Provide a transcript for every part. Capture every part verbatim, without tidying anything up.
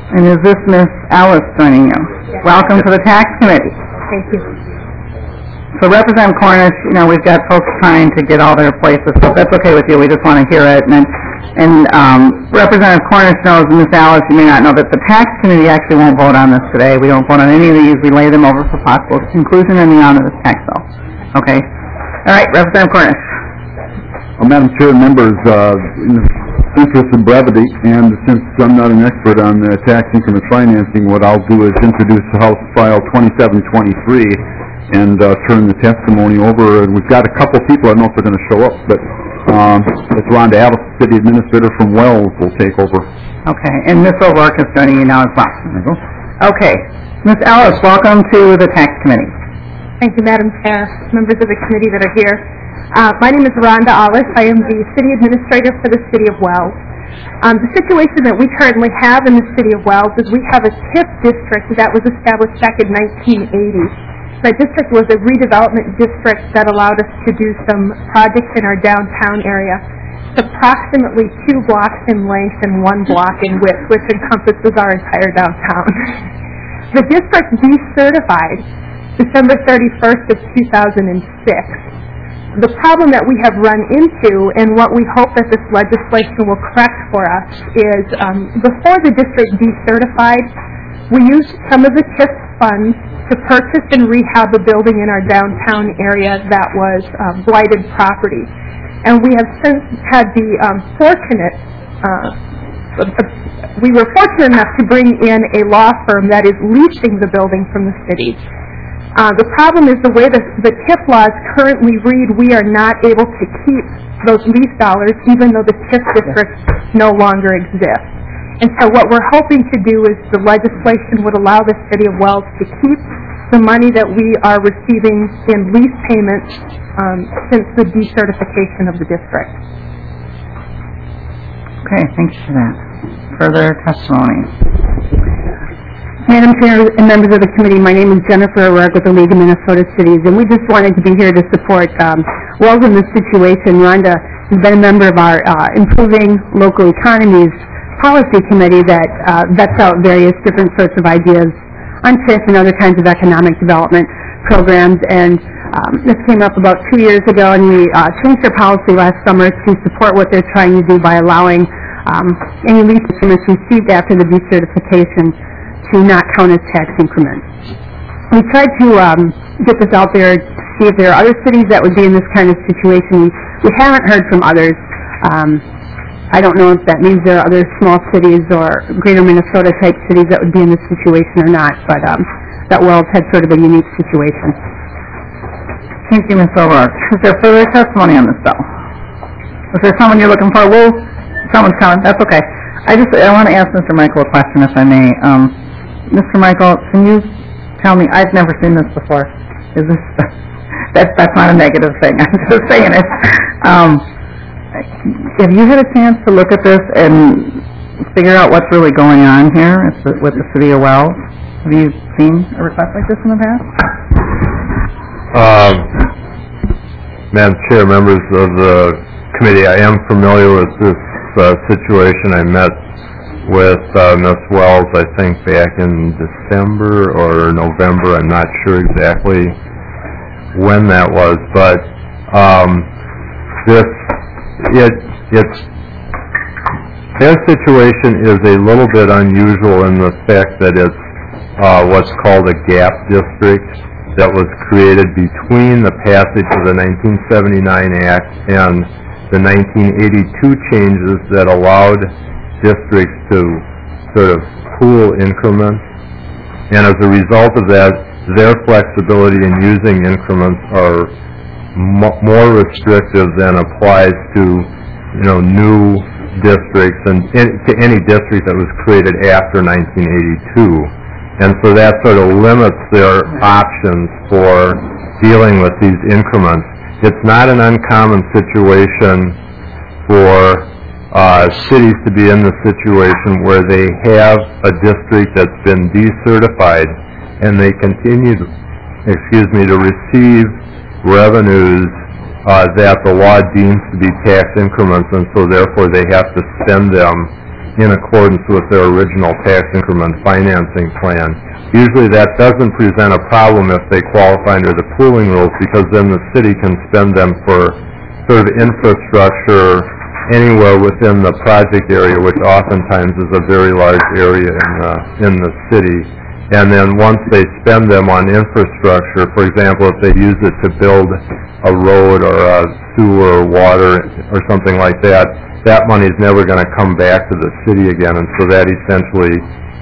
And is this Miss Alice joining you? Yes. Welcome to the Tax Committee. Thank you. So Representative Cornish, you know, we've got folks trying to get all their places, so if that's okay with you, we just want to hear it. And, and um, Representative Cornish knows, and Miss Alice, you may not know, that the Tax Committee actually won't vote on this today. We don't vote on any of these. We lay them over for possible conclusion in the honor of this tax bill. Okay? All right, Representative Cornish. Well, Madam Chair, members, uh, in the interest of brevity, and since I'm not an expert on uh, tax increment financing, what I'll do is introduce House File twenty-seven twenty-three and uh, turn the testimony over. And we've got a couple people, I don't know if they're going to show up, but um, it's Rhonda Alice, City Administrator from Wells, will take over. Okay, and Miz O'Rourke is joining you now as well. There you go. Okay, Miz Alice, welcome to the Tax Committee. Thank you, Madam Chair, members of the committee that are here. Uh, my name is Rhonda Alice. I am the City Administrator for the City of Wells. Um, the situation that we currently have in the City of Wells is we have a T I F district that was established back in nineteen eighty. That district was a redevelopment district that allowed us to do some projects in our downtown area. It's approximately two blocks in length and one block in width, which encompasses our entire downtown. The district decertified December thirty-first of two thousand six. The problem that we have run into, and what we hope that this legislation will correct for us, is um, before the district decertified, we used some of the T I F funds to purchase and rehab a building in our downtown area that was um, blighted property. And we have since had the um, fortunate, uh, we were fortunate enough to bring in a law firm that is leasing the building from the city. Uh, the problem is the way that the T I F laws currently read, we are not able to keep those lease dollars even though the T I F district no longer exists. And so what we're hoping to do is the legislation would allow the City of Wells to keep the money that we are receiving in lease payments um, since the decertification of the district. Okay, thank you for that. Further testimony. Madam Chair and members of the committee, my name is Jennifer O'Rourke with the League of Minnesota Cities, and we just wanted to be here to support um, Wells in this situation. Rhonda has been a member of our uh, Improving Local Economies Policy Committee that uh, vets out various different sorts of ideas on T I F and other kinds of economic development programs. And um, this came up about two years ago, and we uh, changed our policy last summer to support what they're trying to do by allowing um, any lease payments received after the decertification to not count as tax increments. We tried to um, get this out there to see if there are other cities that would be in this kind of situation. We, we haven't heard from others. Um, I don't know if that means there are other small cities or greater Minnesota type cities that would be in this situation or not, but um, that Wells had sort of a unique situation. Thank you, Miz O'Rourke. Is there further testimony on this bill? Is there someone you're looking for? Well, someone's coming. That's okay. I just I want to ask Mister Michael a question, if I may. Um, Mister Michael, can you tell me? I've never seen this before. Is this? That's that's not a negative thing. I'm just saying it. Um, Have you had a chance to look at this and figure out what's really going on here with the City of Wells? Have you seen a request like this in the past? Um, Madam Chair, members of the committee, I am familiar with this uh, situation. I met with uh, Miz Wells, I think, back in December or November. I'm not sure exactly when that was, but um, this It, it's, their situation is a little bit unusual in the fact that it's uh, what's called a gap district that was created between the passage of the nineteen seventy-nine Act and the nineteen eighty-two changes that allowed districts to sort of pool increments. And as a result of that, their flexibility in using increments are more restrictive than applies to, you know, new districts and in, to any district that was created after nineteen eighty-two. And so that sort of limits their options for dealing with these increments. It's not an uncommon situation for uh, cities to be in the situation where they have a district that's been decertified and they continue to, excuse me, to receive revenues uh, that the law deems to be tax increments, and so therefore they have to spend them in accordance with their original tax increment financing plan. Usually that doesn't present a problem if they qualify under the pooling rules, because then the city can spend them for sort of infrastructure anywhere within the project area, which oftentimes is a very large area in the, in the city. And then once they spend them on infrastructure, for example, if they use it to build a road or a sewer or water or something like that, that money is never going to come back to the city again, and so that essentially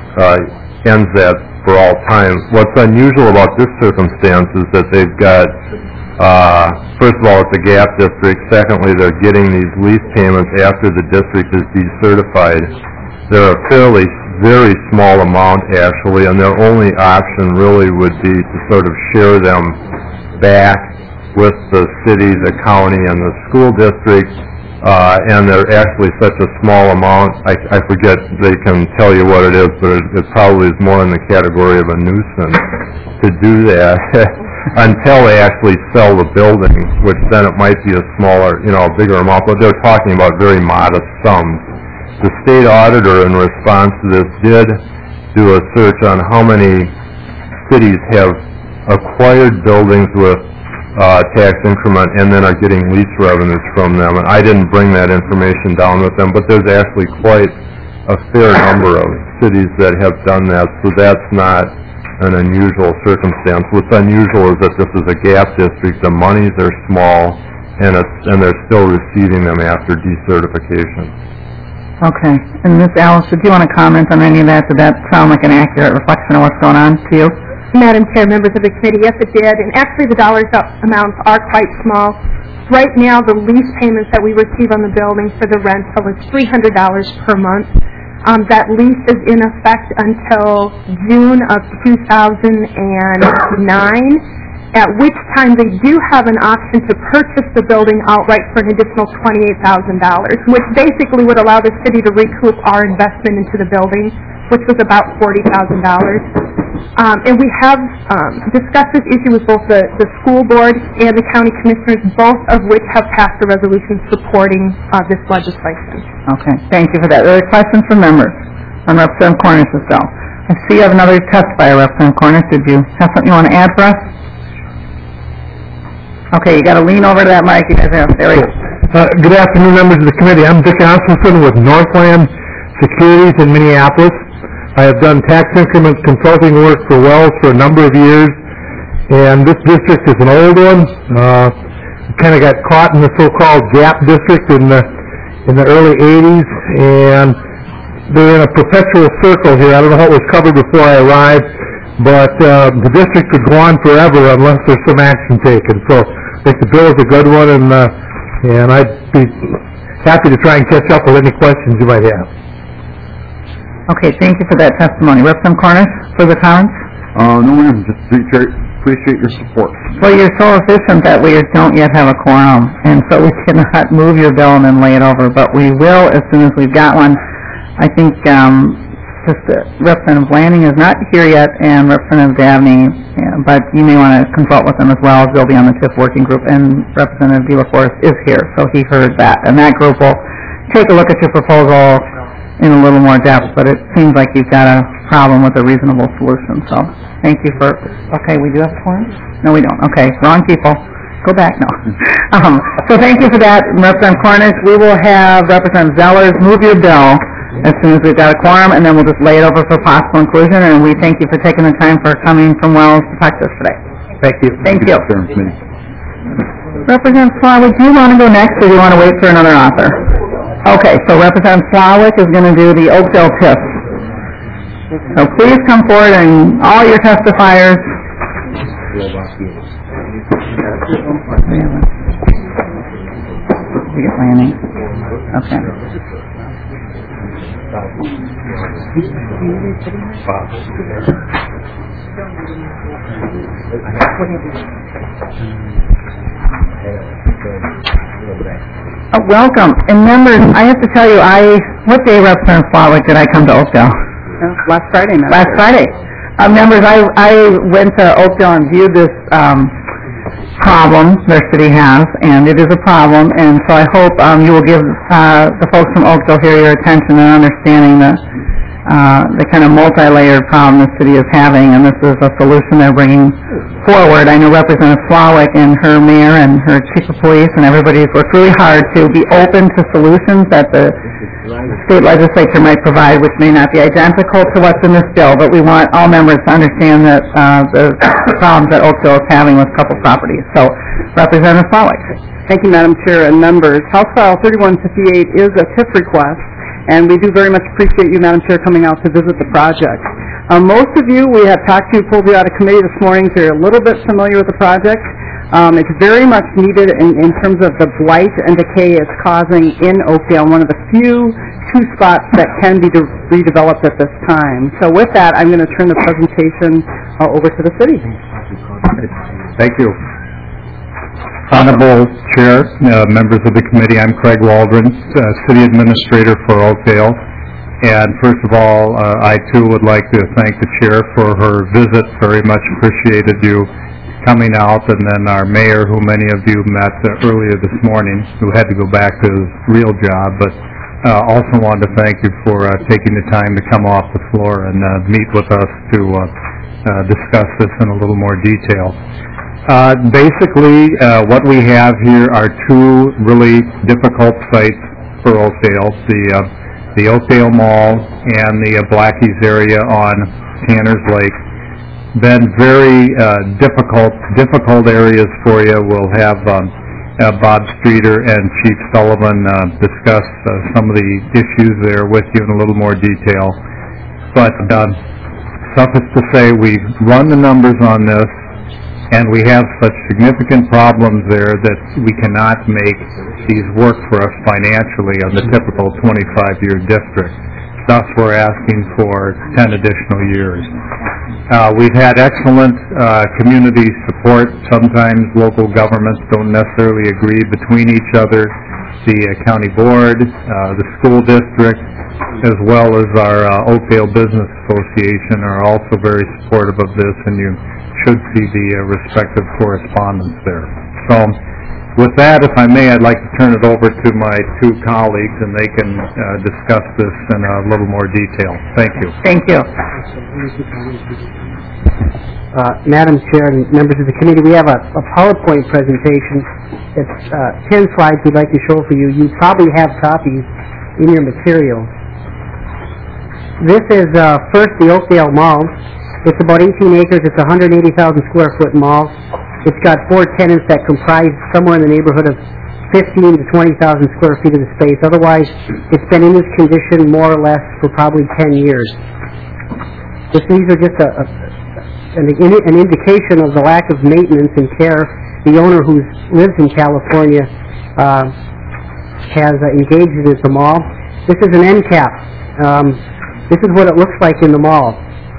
uh, ends that for all time. What's unusual about this circumstance is that they've got, uh, first of all, it's a gap district. Secondly, they're getting these lease payments after the district is decertified. They're a fairly very small amount, actually, and their only option really would be to sort of share them back with the city, the county, and the school district, uh, and they're actually such a small amount, I, I forget, they can tell you what it is, but it, it probably is more in the category of a nuisance to do that until they actually sell the building, which then it might be a smaller, you know, a bigger amount, but they're talking about very modest sums. The state auditor, in response to this, did do a search on how many cities have acquired buildings with uh, tax increment and then are getting lease revenues from them. And I didn't bring that information down with them, but there's actually quite a fair number of cities that have done that, so that's not an unusual circumstance. What's unusual is that this is a gap district, the monies are small, and, it's, and they're still receiving them after decertification. Okay. And Miz Alice, did you want to comment on any of that? Did that sound like an accurate reflection of what's going on to you? Madam Chair, members of the committee, yes, it did. And actually, the dollar amounts are quite small. Right now, the lease payments that we receive on the building for the rental is three hundred dollars per month. Um, that lease is in effect until June of two thousand nine, at which time they do have an option to purchase the building outright for an additional twenty-eight thousand dollars, which basically would allow the city to recoup our investment into the building, which was about forty thousand dollars. Um, and we have um, discussed this issue with both the, the school board and the county commissioners, both of which have passed a resolution supporting uh, this legislation. Okay, thank you for that. Are there questions from members on Representative Cornish's bill? I see you have another testifier, Representative Cornish. Did you have something you want to add for us? Okay, you got to lean over to that mic. You guys have, there we go. Uh, good afternoon, members of the committee. I'm Dick Asmussen with Northland Securities in Minneapolis. I have done tax increment consulting work for Wells for a number of years, and this district is an old one. Uh, kind of got caught in the so-called gap district in the in the early eighties, and they're in a perpetual circle here. I don't know what was covered before I arrived, but uh, the district could go on forever unless there's some action taken. So I think the bill is a good one, and uh, and I'd be happy to try and catch up with any questions you might have. Okay, thank you for that testimony. Representative Cornish, further comments? Uh, no, ma'am, just appreciate, appreciate your support. Well, you're so efficient that we don't yet have a quorum, and so we cannot move your bill and then lay it over, but we will as soon as we've got one. I think um, just uh, Representative Lanning is not here yet, and Representative Dabney, yeah, but you may want to consult with them as well, as they'll be on the T I F working group, and Representative De La Forest is here, so he heard that, and that group will take a look at your proposal in a little more depth, but it seems like you've got a problem with a reasonable solution, so thank you for, okay, we do have quorum? No, we don't, okay, wrong people. Go back, no. Um, so thank you for that, Representative Cornish. We will have Representative Zellers move your bill as soon as we've got a quorum, and then we'll just lay it over for possible inclusion, and we thank you for taking the time for coming from Wells to talk to us today. Thank you. Thank you. Chairman Committee. Representative Slawick, do you want to go next, or do you want to wait for another author? Okay, so Representative Slawick is going to do the Oakdale T I F. So please come forward and all your testifiers. You get Lanning. Okay. Uh, welcome. And members, I have to tell you, I, what day, Representative Slawick, did I come to Oakdale? Uh, last Friday, Madam Last Friday. Uh, members, I, I went to Oakdale and viewed this um, problem their city has, and it is a problem, and so I hope um, you will give uh, the folks from Oakville here your attention and understanding the, uh, the kind of multi-layered problem the city is having, and this is a solution they're bringing forward. I know Representative Flawek and her mayor and her chief of police and everybody has worked really hard to be open to solutions that the state legislature might provide, which may not be identical to what's in this bill, but we want all members to understand that uh, the problems that Oakville is having with couple properties. So, Representative Flawek. Thank you, Madam Chair and members. House File thirty-one fifty-eight is a T I F request, and we do very much appreciate you, Madam Chair, coming out to visit the project. Um, most of you, we have talked to you, pulled you out of committee this morning, so you're a little bit familiar with the project. Um, it's very much needed in, in terms of the blight and decay it's causing in Oakdale, one of the few two spots that can be de- redeveloped at this time. So with that, I'm going to turn the presentation uh, over to the city. Thank you. Honorable Chair, uh, members of the committee, I'm Craig Waldron, uh, City Administrator for Oakdale. And first of all, uh, I too would like to thank the Chair for her visit. Very much appreciated you coming out, and then our mayor, who many of you met uh, earlier this morning, who had to go back to his real job, but uh, also wanted to thank you for uh, taking the time to come off the floor and uh, meet with us to uh, uh, discuss this in a little more detail. Uh, basically, uh, what we have here are two really difficult sites for Oakdale, the, uh, the Oakdale Mall and the uh, Blackies area on Tanner's Lake. Been very uh, difficult, difficult areas for you. We'll have um, uh, Bob Streeter and Chief Sullivan uh, discuss uh, some of the issues there with you in a little more detail. But uh, suffice to say, we run the numbers on this, and we have such significant problems there that we cannot make these work for us financially on the typical twenty-five year district. Thus, we're asking for ten additional years. Uh, we've had excellent uh, community support. Sometimes local governments don't necessarily agree between each other. The uh, county board, uh, the school district, as well as our uh, Oakdale Business Association are also very supportive of this, and you should see the uh, respective correspondence there. So, with that, if I may, I'd like to turn it over to my two colleagues, and they can uh, discuss this in a little more detail. Thank you. Thank you. Uh, Madam Chair and members of the committee, we have a, a PowerPoint presentation. It's uh, ten slides we'd like to show for you. You probably have copies in your material. This is uh, first the Oakdale Mall. It's about eighteen acres. It's a one hundred eighty thousand square foot mall. It's got four tenants that comprise somewhere in the neighborhood of fifteen to twenty thousand square feet of the space. Otherwise, it's been in this condition more or less for probably ten years. This, these are just a, a, an, an indication of the lack of maintenance and care. The owner, who lives in California, uh, has uh, engaged at the mall. This is an end cap. Um, this is what it looks like in the mall.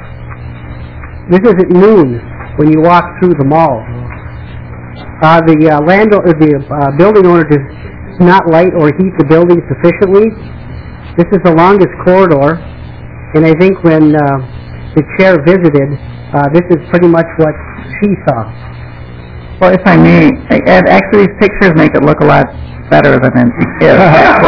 This is at noon when you walk through the mall. Uh, the uh, land, or the uh, building owner does not light or heat the building sufficiently. This is the longest corridor, and I think when uh, the chair visited, uh, this is pretty much what she saw. Well, if I may, Ed, actually these pictures make it look a lot better than it is.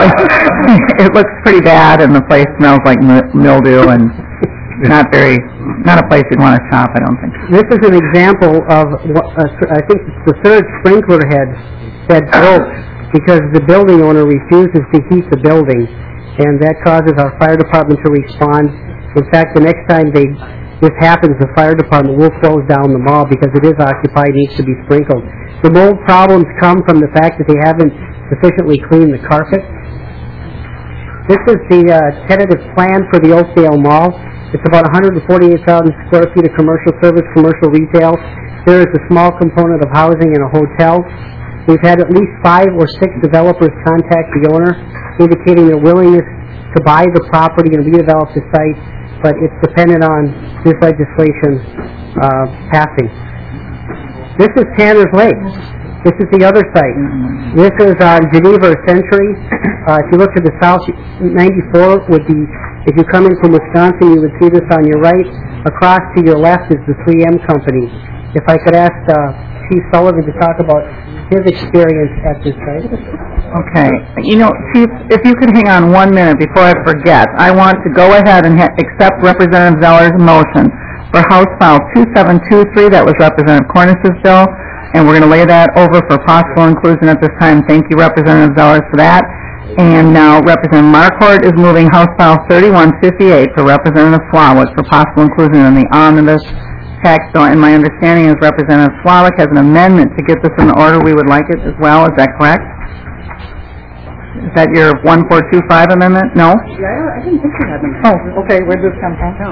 It looks pretty bad, and the place smells like mildew, and not very, not a place you'd want to shop, I don't think. This is an example of, what, uh, I think it's the third sprinkler head that broke because the building owner refuses to heat the building, and that causes our fire department to respond. In fact, the next time they this happens, the fire department will close down the mall because it is occupied, needs to be sprinkled. The mold problems come from the fact that they haven't sufficiently cleaned the carpet. This is the uh, tentative plan for the Oakdale Mall. It's about one hundred forty-eight thousand square feet of commercial service, commercial retail. There is a small component of housing and a hotel. We've had at least five or six developers contact the owner, indicating their willingness to buy the property and redevelop the site, but it's dependent on this legislation uh, passing. This is Tanner's Lake. This is the other site. This is on Geneva Century. Uh, if you look to the south, ninety-four would be, if you come in from Wisconsin, you would see this on your right. Across to your left is the three M company. If I could ask uh, Chief Sullivan to talk about his experience at this site. Okay. You know, Chief, if you could hang on one minute before I forget, I want to go ahead and ha- accept Representative Zeller's motion for House File two seven two three. That was Representative Cornish's bill, and we're going to lay that over for possible inclusion at this time. Thank you, Representative Zeller, for that. And now Representative Marquardt is moving House File thirty-one fifty-eight for Representative Flawik for possible inclusion in the omnibus tax bill. And my understanding is Representative Flawik has an amendment to get this in the order we would like it as well. Is that correct? Is that your one four two five amendment? No? Yeah, I didn't think you had them. Oh, okay. Where did this come from?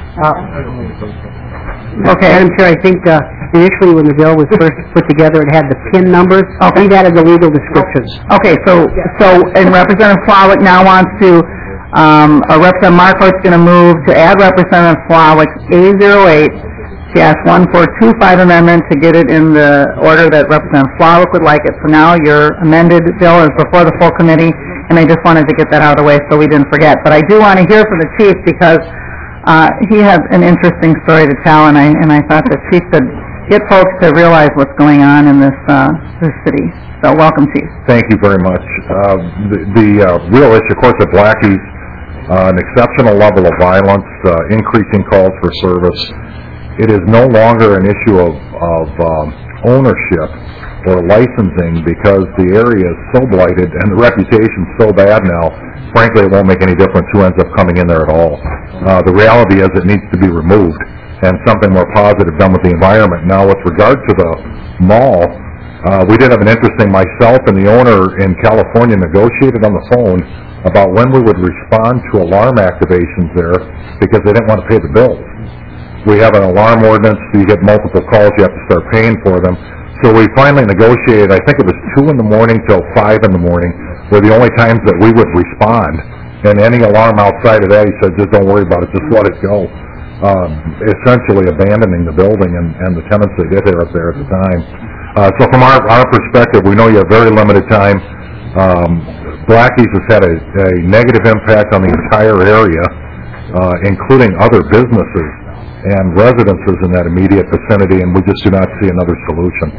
Uh, Okay. Madam Chair, I think uh, initially when the bill was first put together, it had the PIN numbers. Okay. We've added the legal descriptions. Okay, so, so, and Representative Flawik now wants to, um, uh, Representative Marquardt's going to move to add Representative Flawik's A zero eight, she asked one four two five amendment to get it in the order that Representative Flawik would like it. So now your amended bill is before the full committee, and I just wanted to get that out of the way so we didn't forget. But I do want to hear from the chief because uh, he has an interesting story to tell, and I and I thought the chief could get folks to realize what's going on in this uh, this city. So welcome, Chief. Thank you very much. Uh, the the uh, real issue, of course, at Blackie's, uh, an exceptional level of violence, uh, increasing calls for service. It is no longer an issue of, of um, ownership or licensing because the area is so blighted and the reputation's so bad now, frankly, it won't make any difference who ends up coming in there at all. Uh, the reality is it needs to be removed and something more positive done with the environment. Now, with regard to the mall, uh, we did have an interesting, myself and the owner in California negotiated on the phone about when we would respond to alarm activations there because they didn't want to pay the bills. We have an alarm ordinance, you get multiple calls, you have to start paying for them. So we finally negotiated, I think it was two in the morning till five in the morning, were the only times that we would respond. And any alarm outside of that, he said, just don't worry about it, just let it go. Um, essentially abandoning the building and, and the tenants that did there up there at the time. Uh, so from our, our perspective, we know you have very limited time. Um, Blackie's has had a, a negative impact on the entire area, uh, including other businesses and residences in that immediate vicinity, and we just do not see another solution.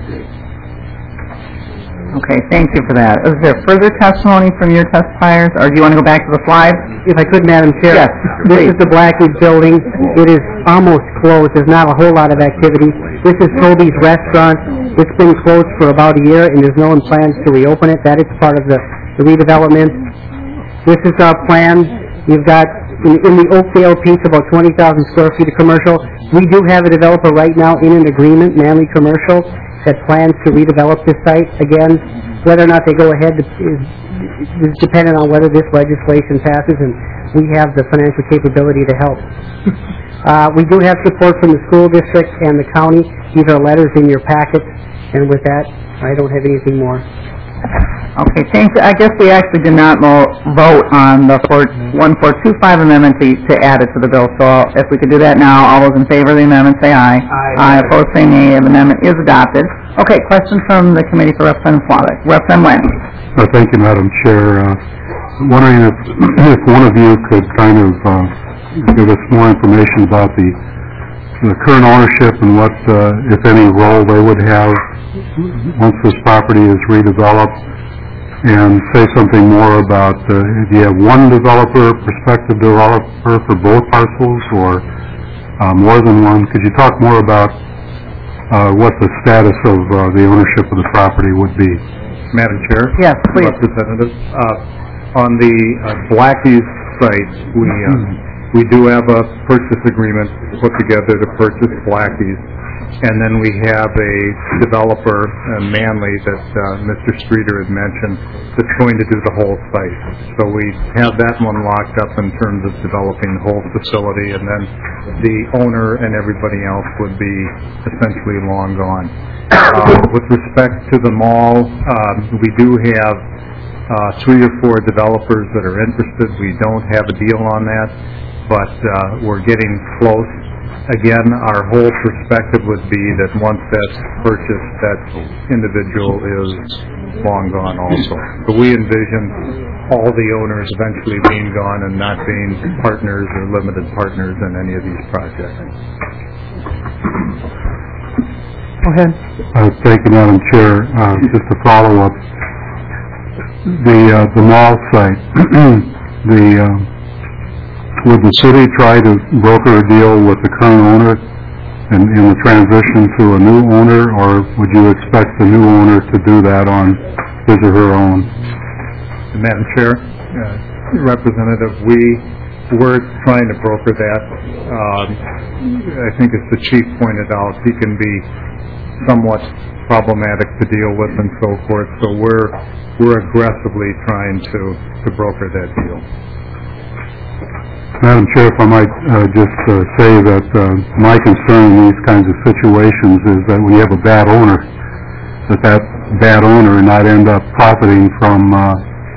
Okay, thank you for that. Is there further testimony from your testifiers, or do you want to go back to the slide? If I could, Madam Chair. Yes, This please. is the Blackie's building. It is almost closed. There's not a whole lot of activity. This is Toby's Restaurant. It's been closed for about a year, and there's no plans to reopen it. That is part of the, the redevelopment. This is our plan. You've got, in, in the Oakdale piece, about twenty thousand square feet of commercial. We do have a developer right now in an agreement, Manly Commercial, that plans to redevelop this site. Again, whether or not they go ahead is, is dependent on whether this legislation passes, and we have the financial capability to help. Uh, we do have support from the school district and the county. These are letters in your packet, and with that, I don't have anything more. Okay, thank you. I guess we actually did not mo- vote on the one four two five amendment to, to add it to the bill, so if we could do that now, all those in favor of the amendment say aye. Aye. Aye, opposed say nay. The amendment is adopted. Okay, question from the committee for Representative Flawik. Representative Wynn. Uh, thank you, Madam Chair. Uh, wondering if, if one of you could kind of uh, give us more information about the, the current ownership and what, uh, if any, role they would have once this property is redeveloped, and say something more about, uh, do you have one developer, prospective developer for both parcels, or uh, more than one? Could you talk more about uh, what the status of uh, the ownership of the property would be? Madam Chair? Yes, please. Representative, uh, on the uh, Blackie's site, we uh, we do have a purchase agreement put together to purchase Blackie's, and then we have a developer, uh, Manly, that uh, Mister Streeter had mentioned, that's going to do the whole site. So we have that one locked up in terms of developing the whole facility, and then the owner and everybody else would be essentially long gone. Uh, with respect to the mall, um, we do have uh, three or four developers that are interested. We don't have a deal on that, but uh, we're getting close. Again, our whole perspective would be that once that's purchased, that individual is long gone also. But we envision all the owners eventually being gone and not being partners or limited partners in any of these projects. Go ahead. Uh, Thank you, Madam Chair. Uh, Just a follow-up. The, uh, the mall site, the, uh, would the city try to broker a deal with the current owner in, in the transition to a new owner, or would you expect the new owner to do that on his or her own? Madam Chair, uh, Representative, we were trying to broker that. Um, I think as the chief pointed out, he can be somewhat problematic to deal with and so forth, so we're we're aggressively trying to, to broker that deal. Madam Chair, if I might uh, just uh, say that uh, my concern in these kinds of situations is that when you have a bad owner, that that bad owner not end up profiting from uh,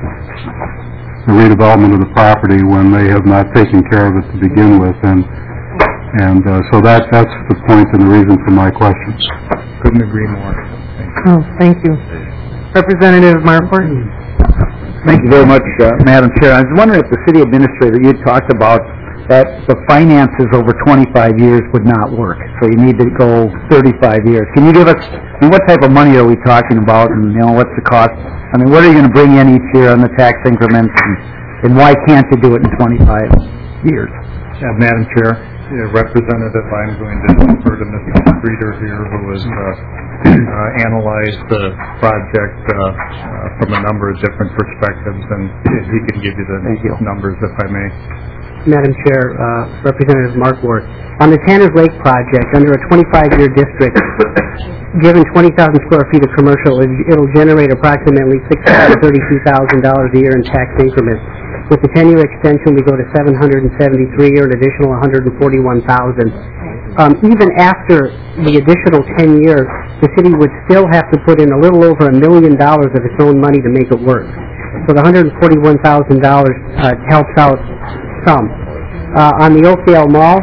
the redevelopment of the property when they have not taken care of it to begin with, and and uh, so that that's the point and the reason for my questions. Couldn't agree more. Thank you. Oh, thank you. Representative Marquardt? Thank you very much, uh, Madam Chair. I was wondering if the city administrator, you talked about that the finances over twenty-five years would not work, so you need to go thirty-five years. Can you give us, I mean, what type of money are we talking about, and, you know, what's the cost? I mean, what are you going to bring in each year on the tax increments, and, and why can't you do it in twenty-five years? Yeah, Madam Chair, yeah, Representative, I'm going to defer to Mister Streeter here, who has uh, uh, analyzed the project uh, uh, from a number of different perspectives, and he can give you the Thank you. numbers, if I may. Madam Chair, uh, Representative Markworth, on the Tanners Lake project, under a twenty-five year district, given twenty thousand square feet of commercial, it- it'll generate approximately six hundred thirty-two thousand dollars a year in tax increments. With the ten year extension, we go to seven hundred seventy-three, or an additional one hundred forty-one thousand dollars. Um, even after the additional ten years, the city would still have to put in a little over a million dollars of its own money to make it work. So the one hundred forty-one thousand dollars uh, helps out some. Uh, on the Oakdale Mall,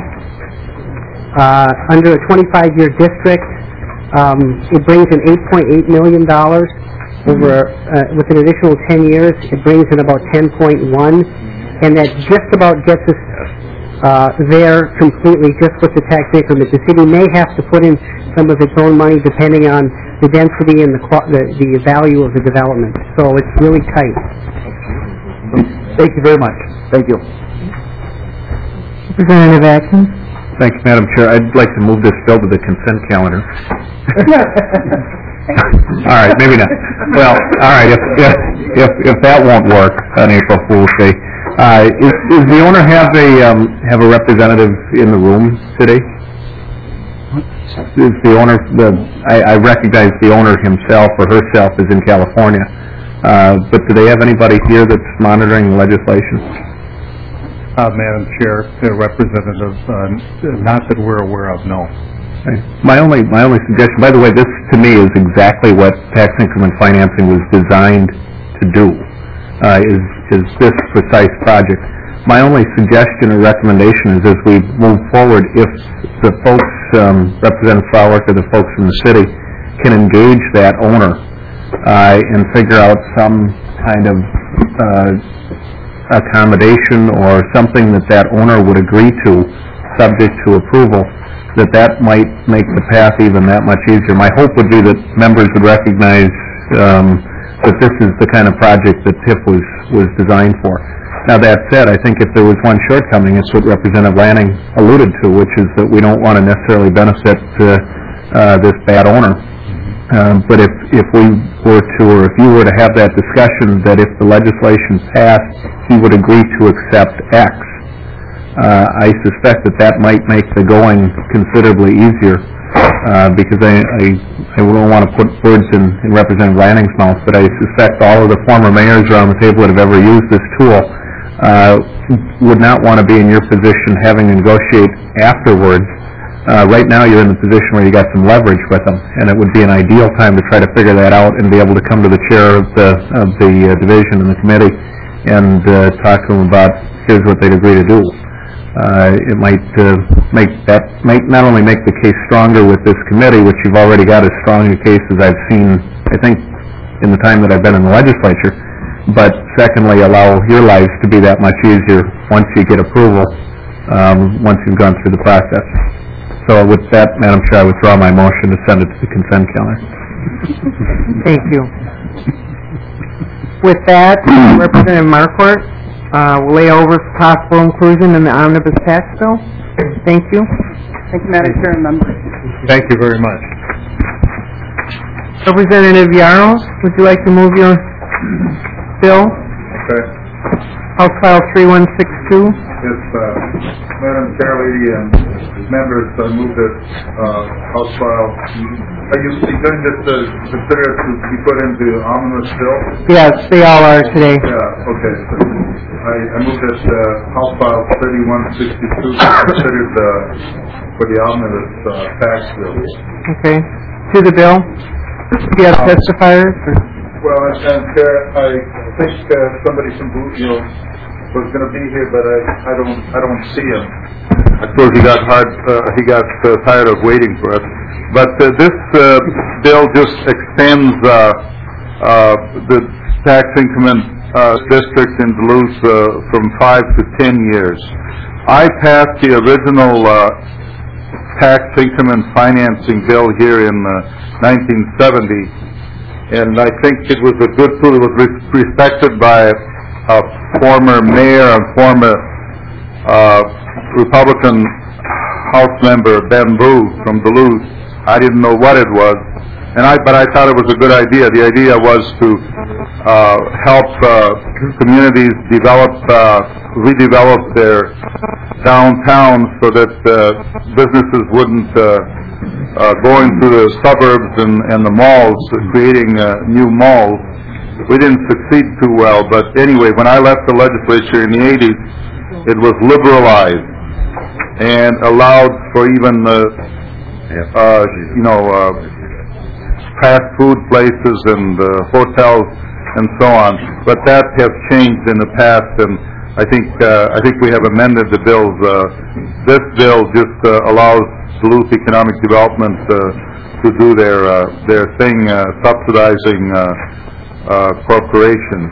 uh, under a twenty-five year district, um, it brings in eight point eight million dollars. Over, uh, with an additional ten years, it brings in about ten point one, and that just about gets us uh, there completely just with the tax increment. The city may have to put in some of its own money depending on the density and the, qua- the, the value of the development. So it's really tight. Thank you very much. Thank you. Representative Atkins? Thank you, Madam Chair. I'd like to move this bill to the consent calendar. All right, maybe not. Well, all right, if if if, if that won't work on April Fool's Day, uh, is, is the owner have a um, have a representative in the room today? Is the owner the? I, I recognize the owner himself or herself is in California, uh, but do they have anybody here that's monitoring the legislation? Uh, Madam Chair, uh, Representative, uh, not that we're aware of, no. Okay. My only my only suggestion, by the way, this to me is exactly what tax increment financing was designed to do, uh, is, is this precise project. My only suggestion or recommendation is as we move forward, if the folks, um, Representative Frolick or the folks in the city, can engage that owner uh, and figure out some kind of uh, accommodation or something that that owner would agree to, subject to approval, that that might make the path even that much easier. My hope would be that members would recognize um, that this is the kind of project that T I F was, was designed for. Now that said, I think if there was one shortcoming, it's what Representative Lanning alluded to, which is that we don't want to necessarily benefit uh, uh, this bad owner. Um, but if, if we were to, or if you were to have that discussion that if the legislation passed, he would agree to accept X, Uh, I suspect that that might make the going considerably easier, uh, because I, I, I don't want to put words in, in Representative Lanning's mouth, but I suspect all of the former mayors around the table that have ever used this tool uh, would not want to be in your position having to negotiate afterwards. Uh, right now you're in the position where you got some leverage with them, and it would be an ideal time to try to figure that out and be able to come to the chair of the, of the uh, division and the committee and uh, talk to them about here's what they'd agree to do. Uh, it might uh, make that make not only make the case stronger with this committee, which you've already got as strong a case as I've seen, I think, in the time that I've been in the legislature, but secondly, allow your lives to be that much easier once you get approval, um, once you've gone through the process. So So with that, Madam Chair, I withdraw my motion to send it to the consent calendar. Thank you. With that, Representative Marquardt uh, will lay over for possible inclusion in the omnibus tax bill. Thank you. Thank you, Madam Chair and members. Thank you very much. Representative Yaros, would you like to move your bill? Okay. House File three one six two. Yes, uh, Madam Chair Lady and members, I move that, uh, House File, are you going to consider it to be put into omnibus bill? Yes, they all are today. Yeah, okay. I, I move that, uh, House File thirty-one sixty-two be considered, uh, for the omnibus, uh, tax bill. Okay. To the bill? Do you have testifiers? Or? Well, Madam Chair, I think, uh, somebody from Bluefield was going to be here, but I, I don't, I don't see him. I suppose he got hard, uh, he got uh, tired of waiting for us. But uh, this uh, bill just extends uh, uh, the tax increment uh, district in Duluth uh, from five to ten years. I passed the original uh, tax increment financing bill here in uh, nineteen seventy, and I think it was a good tool. It was re- respected by a former mayor and former uh, Republican House member, Ben Boo from Duluth. I didn't know what it was, and I but I thought it was a good idea. The idea was to uh, help uh, communities develop, uh, redevelop their downtown so that uh, businesses wouldn't uh, uh, go into the suburbs and, and the malls, uh, creating uh, new malls. We didn't succeed too well, but anyway, when I left the legislature in the eighties, it was liberalized and allowed for even, uh, uh, you know, uh, fast food places and uh, hotels and so on. But that has changed in the past, and I think uh, I think we have amended the bills. Uh, this bill just uh, allows Duluth Economic Development uh, to do their uh, their thing, uh, subsidizing uh, uh, corporations.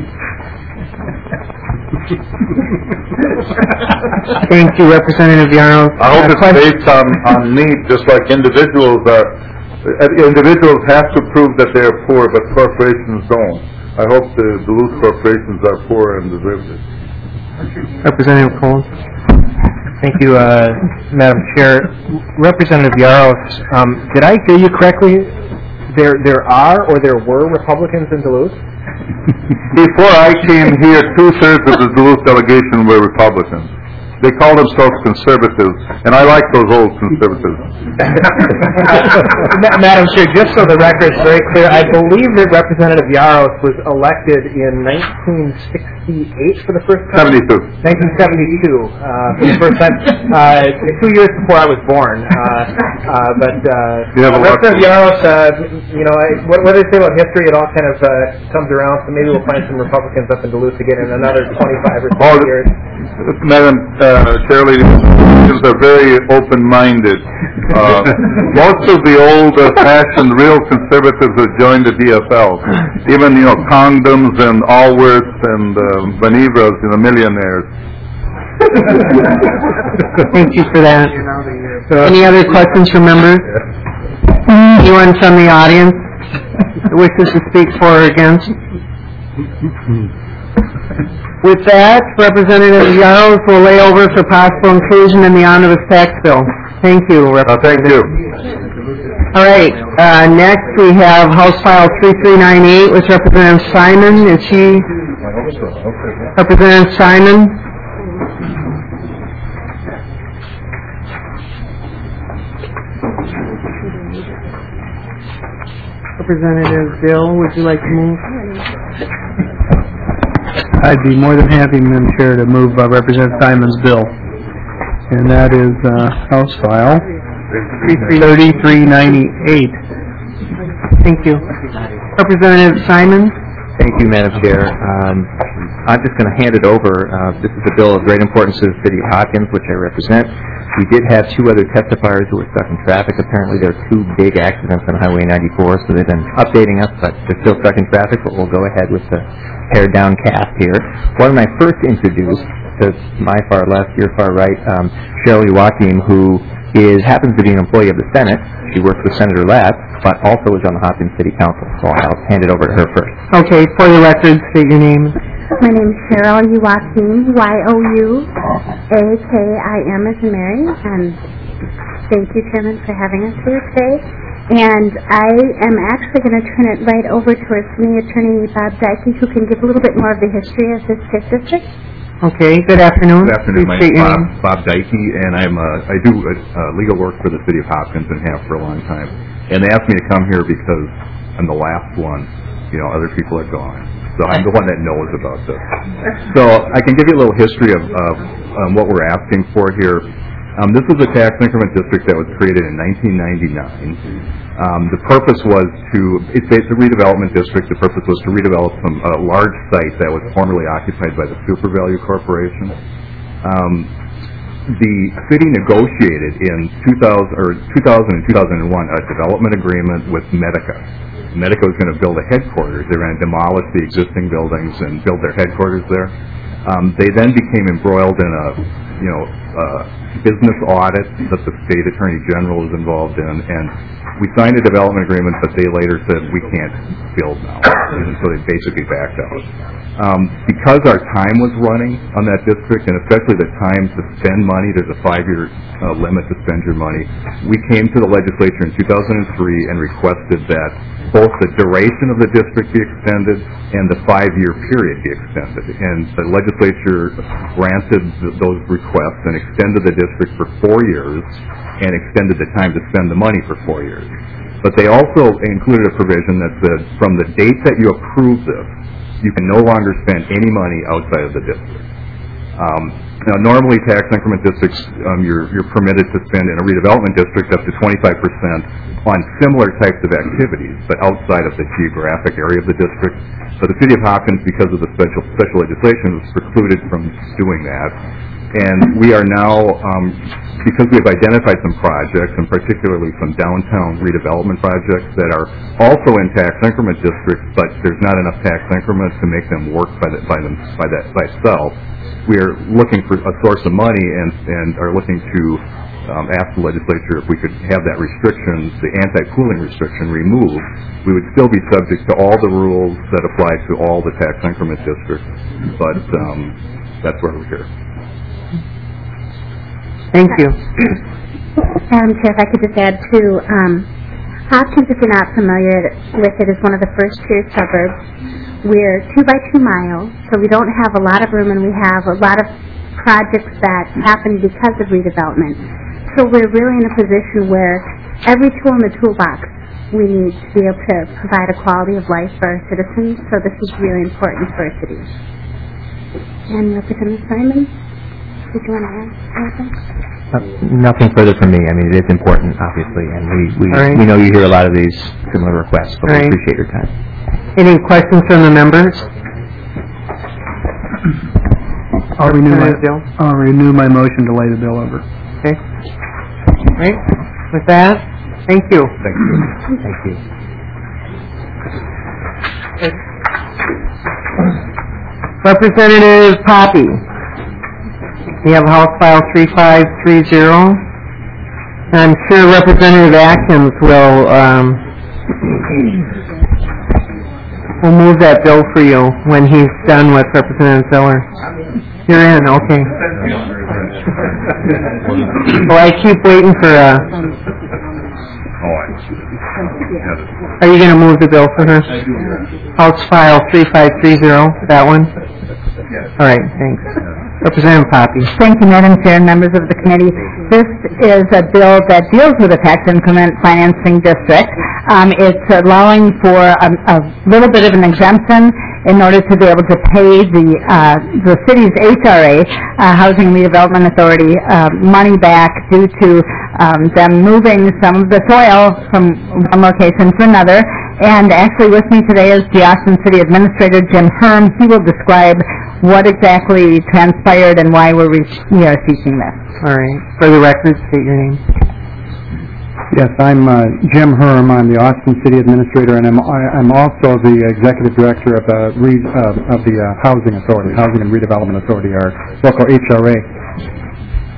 Thank you, Representative Yaros. I hope it's based on, on need, just like individuals are. Uh, individuals have to prove that they're poor, but corporations don't. I hope the Duluth corporations are poor and deserve it. Representative Coles. Thank you, uh, Madam Chair. Representative Yaros, um, did I hear you correctly? There, there are or there were Republicans in Duluth? Before I came here, two-thirds of the Duluth delegation were Republicans. They call themselves conservatives, and I like those old conservatives. Ma- Madam Chair, just so the record's very clear, I believe that Representative Yaros was elected in nineteen sixty-eight for the first time? seventy-two. nineteen seventy-two, uh, for the first time, uh, two years before I was born. Uh, uh, but uh, You have a lot Representative to- Yaros, uh, you know, I, what, what do they say about history? It all kind of uh, comes around, so maybe we'll find some Republicans up in Duluth again in another twenty-five or Oh, thirty years. Madam uh, Chair Lady, Republicans are very open-minded. Uh, most of the old-fashioned real conservatives have joined the D F L. Even, you know, Condoms and Allworths and uh, Benevras, you know, millionaires. Thank you for that. Any other questions from members? Anyone from the audience that wishes to speak for or against? With that, Representative Yaros will lay over for possible inclusion in the omnibus tax bill. Thank you, Uh, thank you. All right, uh, next we have House File three three nine eight with Representative Simon. Is he, Representative Simon? Representative Bill, would you like to move? I'd be more than happy, Madam Chair, to move uh, Representative Simon's bill. And that is uh, House File thirty-three ninety-eight. Thank you. Representative Simon? Thank you, Madam Chair. Um, I'm just going to hand it over. Uh, this is a bill of great importance to the city of Hopkins, which I represent. We did have two other testifiers who were stuck in traffic. Apparently there are two big accidents on Highway ninety-four, so they've been updating us, but they're still stuck in traffic, but we'll go ahead with the pared-down cast here. Why don't I first introduce, to my far left, your far right, um, Shirley Joachim, who is happens to be an employee of the Senate. She works with Senator Lapp, but also is on the Hopkins City Council. So I'll hand it over to her first. Okay, for the record, state your name. My name is Cheryl Joachim, Y O U A K I M as in Mary, and thank you, Chairman, for having us here today. And I am actually going to turn it right over to our senior attorney, Bob Dykey, who can give a little bit more of the history of this district. Okay, good afternoon. Good afternoon. My Please name is state your Bob, name. Bob Dykey, and I'm uh, I do uh, uh, legal work for the City of Hopkins and have for a long time. And they asked me to come here because I'm the last one. You know, other people are gone. So I'm the one that knows about this. So I can give you a little history of uh, um, what we're asking for here. Um, this is a tax increment district that was created in nineteen ninety-nine. Um, the purpose was to, it's, it's a redevelopment district. The purpose was to redevelop some uh, large site that was formerly occupied by the Super Value Corporation. Um, the city negotiated in two thousand, or two thousand and two thousand one a development agreement with Medica. Medica was going to build a headquarters. They were going to demolish the existing buildings and build their headquarters there. Um, they then became embroiled in a, you know, uh, business audit that the state attorney general was involved in, and we signed a development agreement, but they later said we can't build now, and so they basically backed out. Um, because our time was running on that district, and especially the time to spend money, there's a five-year uh, limit to spend your money, we came to the legislature in two thousand three and requested that both the duration of the district be extended and the five-year period be extended. And the legislature granted th- those requests and extended the district for four years and extended the time to spend the money for four years. But they also included a provision that said from the date that you approve this, you can no longer spend any money outside of the district. Um, now, normally tax increment districts, um, you're, you're permitted to spend in a redevelopment district up to twenty-five percent on similar types of activities, but outside of the geographic area of the district. But the City of Hopkins, because of the special special legislation, was precluded from doing that. And we are now, um, because we have identified some projects, and particularly some downtown redevelopment projects that are also in tax increment districts, but there's not enough tax increments to make them work by, the, by, them, by, that, by itself. We are looking for a source of money and, and are looking to um, ask the legislature if we could have that restriction, the anti-pooling restriction, removed. We would still be subject to all the rules that apply to all the tax increment districts, but um, that's where we're here. Thank you. Madam Chair, if I could just add too, um, Hopkins, if you're not familiar with it, is one of the first-tier suburbs. We're two by two miles, so we don't have a lot of room, and we have a lot of projects that happen because of redevelopment. So we're really in a position where every tool in the toolbox we need to be able to provide a quality of life for our citizens, so this is really important for our city. And Representative Simon, did you want to add anything? Uh, nothing further from me. I mean, it is important, obviously, and we we, right. we know you hear a lot of these similar requests, but All we right. appreciate your time. Any questions from the members? I'll renew my, Bill? I'll renew my motion to lay the bill over. Okay. All right. With that, thank you. Thank you. Thank you. Representative Poppy. We have House File three five three zero. I'm sure Representative Atkins will, um, will move that bill for you when he's done with Representative Zeller. You're in, okay. Well, I keep waiting for, uh, are you going to move the bill for her? House File three five three zero, that one? All right, thanks. Representative Poppy. Thank you, Madam Chair and members of the committee. This is a bill that deals with the tax increment financing district. Um, it's allowing for a, a little bit of an exemption in order to be able to pay the uh, the city's H R A, uh, Housing Redevelopment Authority, uh, money back due to um, them moving some of the soil from one location to another. And actually with me today is the Austin City Administrator, Jim Herm. He will describe what exactly transpired and why we're re- we are seeking this. All right. For the record, state your name. Yes, I'm uh, Jim Herm. I'm the Austin City Administrator, and I'm I- I'm also the Executive Director of the re- uh, of the uh, Housing Authority, Housing and Redevelopment Authority, our local H R A.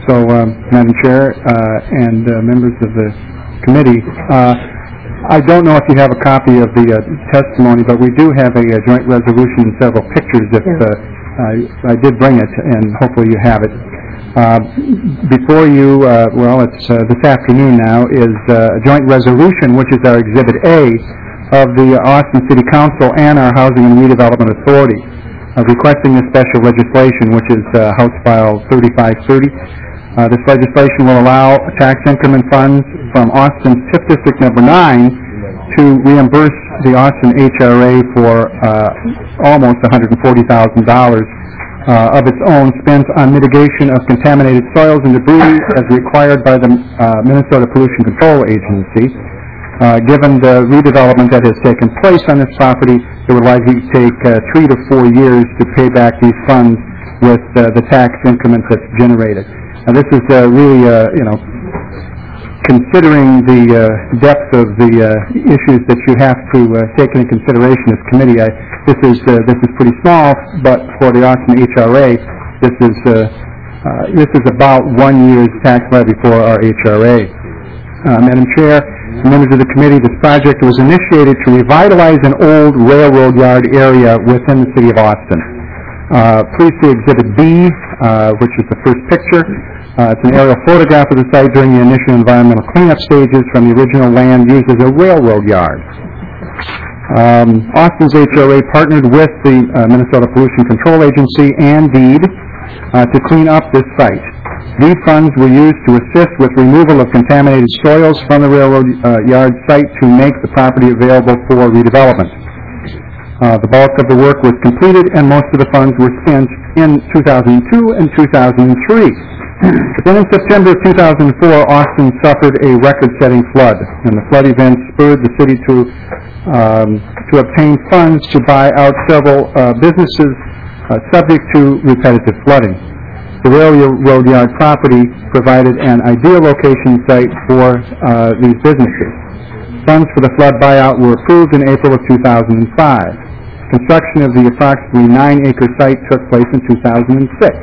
So, um, Madam Chair uh, and uh, members of the committee, uh, I don't know if you have a copy of the uh, testimony, but we do have a, a joint resolution and several pictures. If uh, I, I did bring it, and hopefully you have it. Uh, before you, uh, well, it's uh, this afternoon now, is uh, a joint resolution, which is our Exhibit A of the Austin City Council and our Housing and Redevelopment Authority, uh, requesting this special legislation, which is uh, House File thirty-five thirty. Uh, this legislation will allow tax increment funds from Austin's T I F District Number nine to reimburse the Austin H R A for uh, almost one hundred forty thousand dollars uh, of its own spent on mitigation of contaminated soils and debris as required by the uh, Minnesota Pollution Control Agency. Uh, given the redevelopment that has taken place on this property, it would likely take uh, three to four years to pay back these funds with uh, the tax increment that's generated. Now, this is uh, really, uh, you know, considering the uh, depth of the uh, issues that you have to uh, take into consideration as committee, I, this is uh, this is pretty small, but for the Austin H R A, this is uh, uh, this is about one year's tax levy for our H R A. Uh, Madam Chair, members of the committee, this project was initiated to revitalize an old railroad yard area within the city of Austin. Uh, please see Exhibit B, uh, which is the first picture. Uh, it's an aerial photograph of the site during the initial environmental cleanup stages from the original land used as a railroad yard. Um, Austin's H R A partnered with the uh, Minnesota Pollution Control Agency and DEED uh, to clean up this site. These funds were used to assist with removal of contaminated soils from the railroad uh, yard site to make the property available for redevelopment. Uh, the bulk of the work was completed, and most of the funds were spent in two thousand two and two thousand three. Then in September of two thousand four, Austin suffered a record-setting flood, and the flood event spurred the city to um, to obtain funds to buy out several uh, businesses uh, subject to repetitive flooding. The railroad yard property provided an ideal location site for uh, these businesses. Funds for the flood buyout were approved in April of two thousand five. Construction of the approximately nine-acre site took place in two thousand six.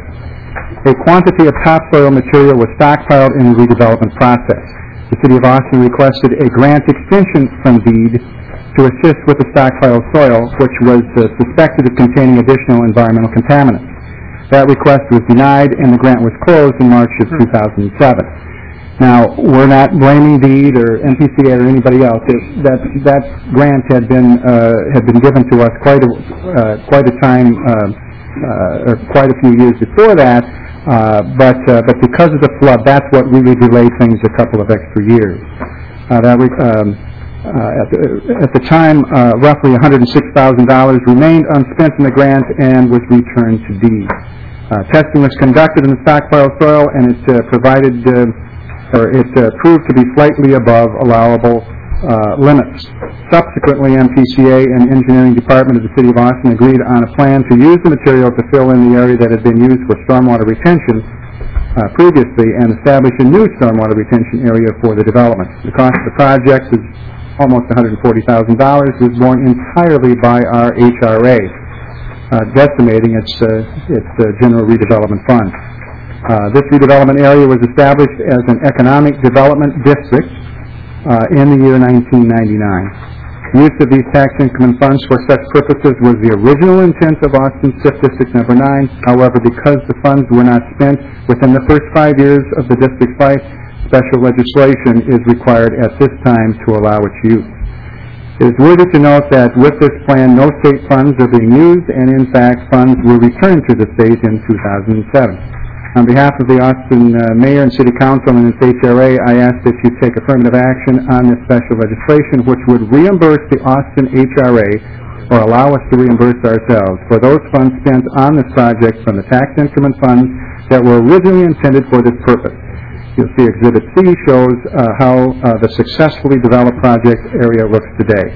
A quantity of topsoil material was stockpiled in the redevelopment process. The City of Austin requested a grant extension from DEED to assist with the stockpiled soil, which was uh, suspected of containing additional environmental contaminants. That request was denied, and the grant was closed in March of two thousand seven. Now, we're not blaming DEED or N P C A or anybody else. It, that that grant had been uh, had been given to us quite a uh, quite a time uh, uh, or quite a few years before that. Uh, but uh, but because of the flood, that's what really delayed things a couple of extra years. Uh, that re- um, uh, at, the, at the time, uh, roughly one hundred six thousand dollars remained unspent in the grant and was returned to DEED. Uh, testing was conducted in the stockpile soil, and it uh, provided. Uh, or it uh, proved to be slightly above allowable uh, limits. Subsequently, M P C A and Engineering Department of the City of Austin agreed on a plan to use the material to fill in the area that had been used for stormwater retention uh, previously and establish a new stormwater retention area for the development. The cost of the project is almost one hundred forty thousand dollars, was borne entirely by our H R A, uh, decimating its, uh, its uh, general redevelopment fund. Uh, this redevelopment area was established as an economic development district uh, in the year nineteen ninety-nine. Use of these tax increment funds for such purposes was the original intent of Austin's T I F District Number nine. However, because the funds were not spent within the first five years of the district's life, special legislation is required at this time to allow its use. It is worthy to note that with this plan, no state funds are being used, and in fact, funds were returned to the state in two thousand seven. On behalf of the Austin uh, Mayor and City Council and its H R A, I ask that you take affirmative action on this special legislation, which would reimburse the Austin H R A, or allow us to reimburse ourselves, for those funds spent on this project from the tax increment funds that were originally intended for this purpose. You'll see Exhibit C shows uh, how uh, the successfully developed project area looks today.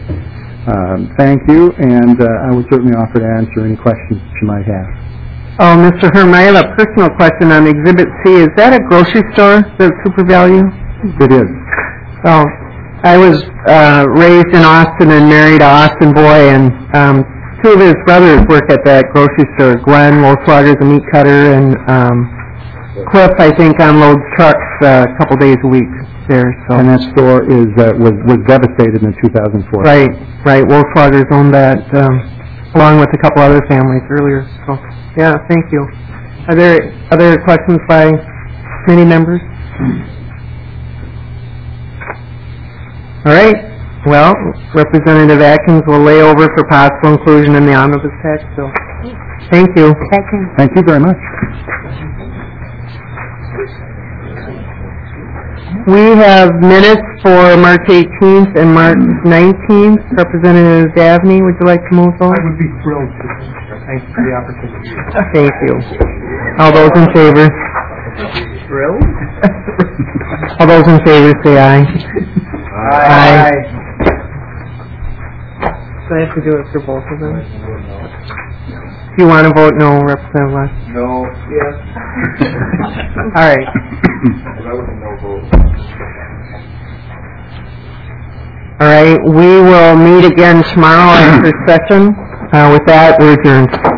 Um, thank you, and uh, I would certainly offer to answer any questions that you might have. Oh, Mister Herm, I have a personal question on Exhibit C. Is that a grocery store, the Super Value? It is. Oh, I was uh, raised in Austin and married an Austin boy, and um, two of his brothers work at that grocery store. Glenn Wolfswager's a meat cutter, and um, Cliff, I think, unloads trucks uh, a couple days a week there, so. And that store is, uh, was, was devastated in two thousand four. Right, right. Wolfsloggers owned that, um, along with a couple other families earlier, so, yeah, thank you. Are there other questions by committee members? All right. Well, Representative Atkins will lay over for possible inclusion in the omnibus tax bill. Thank you. Second. Thank you very much. We have minutes for March eighteenth and March nineteenth. Representative Dabney, would you like to move those? I would be thrilled to. Thanks for the opportunity. Thank you. All those in favor? Thrilled? All those in favor say aye. Aye. Aye. Do I have to do it for both of them? Do you want to vote no, Representative West? No. Yes. All right. That was a no vote. All right. We will meet again tomorrow after session. Uh, with that, we're adjourned.